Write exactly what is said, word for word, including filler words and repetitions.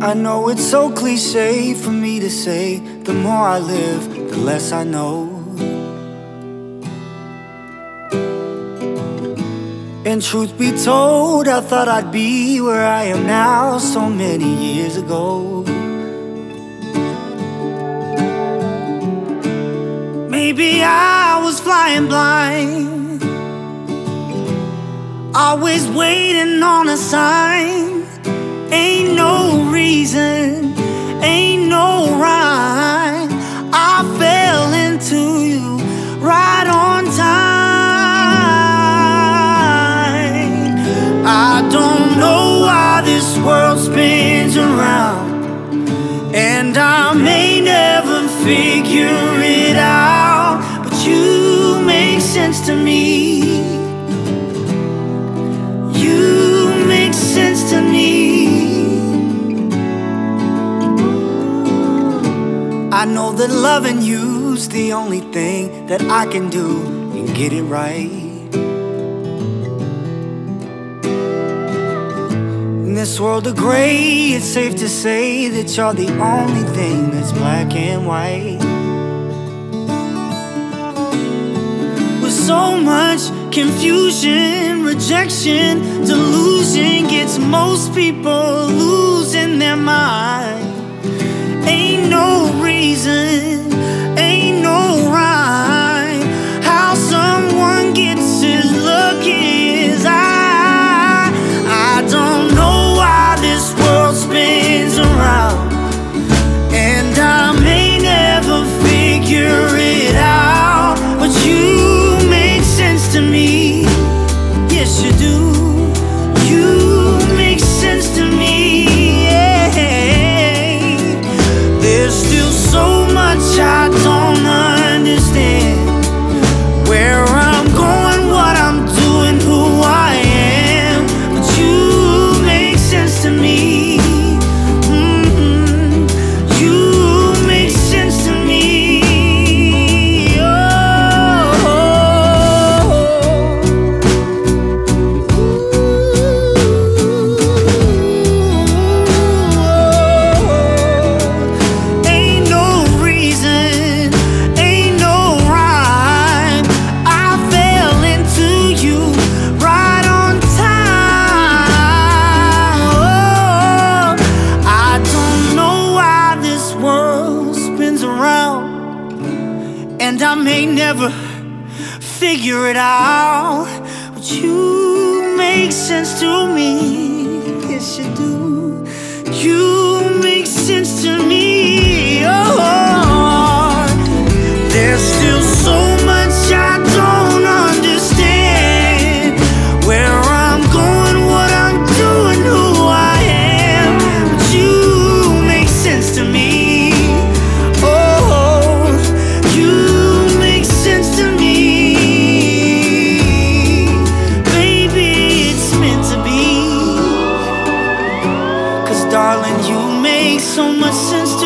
I know it's so cliche for me to say, the more I live, the less I know. And truth be told, I thought I'd be where I am now so many years ago. Maybe I was flying blind, always waiting on a sign. Ain't no reason, ain't no rhyme. I fell into you right on time. I don't know why this world spins around, and I may never figure it out, but you make sense to me. You make sense to me. I know that loving you's the only thing that I can do and get it right. In this world of gray, it's safe to say that you're the only thing that's black and white. With so much confusion, rejection, delusion gets most people losing their mind. Ain't no reason, ain't no rhyme, how someone gets as lucky as I. I don't know why this world spins around, and I may never figure it out, but you make sense to me. Yes, you do. You make sense to me. There's still so much I don't understand. Where I'm going, what I'm doing, who I am, but you make sense to me. Mm-hmm. You make sense to me. Oh. Ain't no reason, ain't no rhyme. I fell into you right on time. Oh, I don't know why this world spins around, and I may never figure it out, but you make sense to me. Yes, you do. You make sense to me. Oh, there's still so much I don't understand. Where I'm going, what I'm doing, who I am, but you make sense to me. Oh, you make sense to me. Baby, it's meant to be. 'Cause darling, you make so much sense to me.